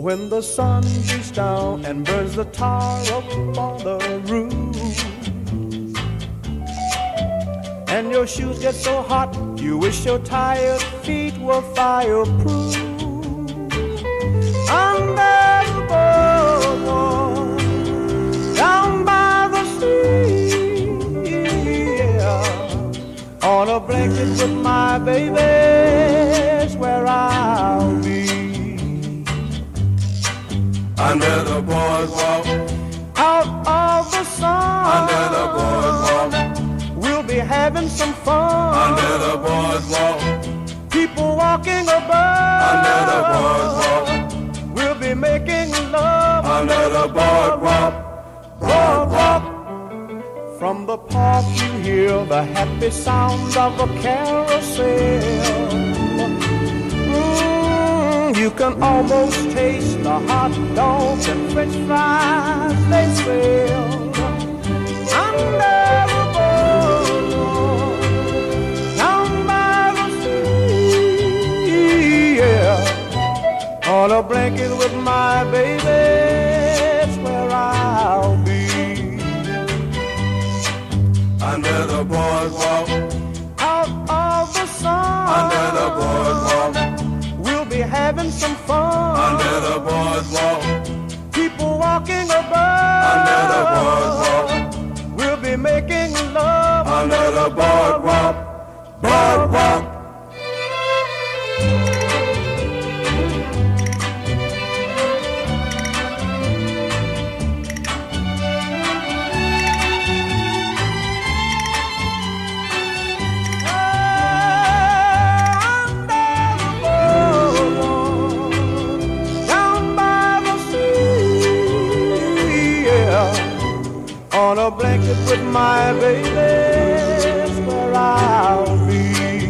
when the sun beats down and burns the tar up on the roof, and your shoes get so hot you wish your tired feet were fireproof. Under the boardwalk, down by the sea, yeah, on a blanket with my baby's where I'll be. Under the boardwalk, out of the sun, under the boardwalk, we'll be having some fun. Under the boardwalk, people walking above. Under the boardwalk, we'll be making love. Under the boardwalk, boardwalk. From the park you hear the happy sound of a carousel. You can almost taste the hot dogs and French fries they sell. Under the boardwalk, down by the sea, yeah, on a blanket with my baby, that's where I'll be. Under the boardwalk, out of the sun, under the boardwalk, we'll be having some fun. Under the boardwalk, people walking above. Under the boardwalk, we'll be making love. Under the boardwalk, boardwalk. On a blanket with my baby, that's where I'll be.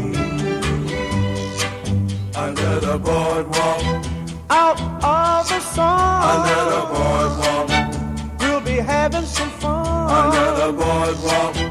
Under the boardwalk, out of the sun, under the boardwalk, we'll be having some fun. under the boardwalk,